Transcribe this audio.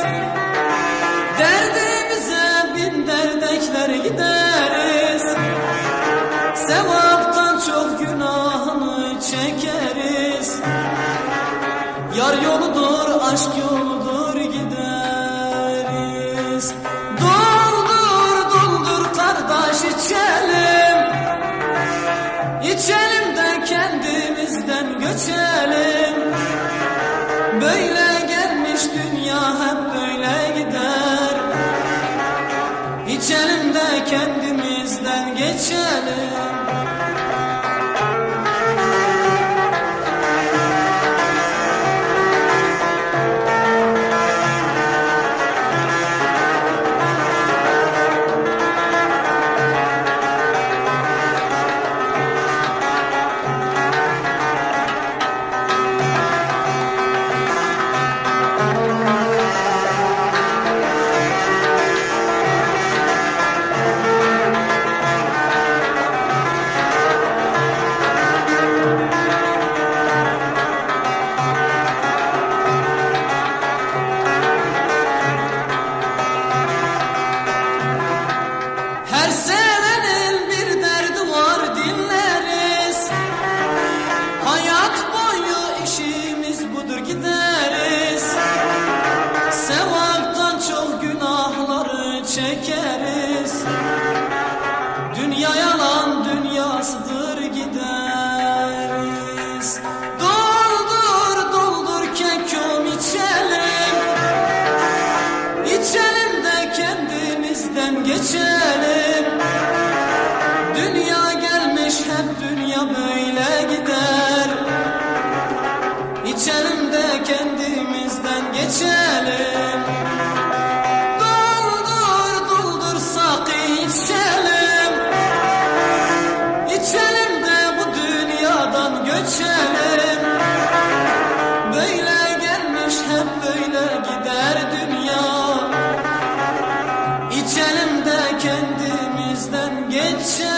Derdimize bin derdekler gideriz. Sevaptan çok günahını çekeriz. Yar yoludur, aşk yoludur gideriz. Doldur doldur kardeş içelim. İçelim de kendimizden göçelim. Böyle gelmiş dünya hep böyle gider. İçelim de kendimizden geçelim. Her sevenin bir derdi var, dinleriz. Hayat boyu işimiz budur, gideriz. Sevaptan çok günahları çekeriz. Dünya yalan dünyasıdır, gideriz. Doldur doldur kekom içelim. İçelim de kendimizden geçelim. Dünya gelmiş hep dünya böyle gider. İçelim de kendimizden geçelim. Doldur doldur sakı içelim. İçelim de bu dünyadan göçelim. Böyle gelmiş hep böyle gider dünya. İçelim de kendimizden geçelim.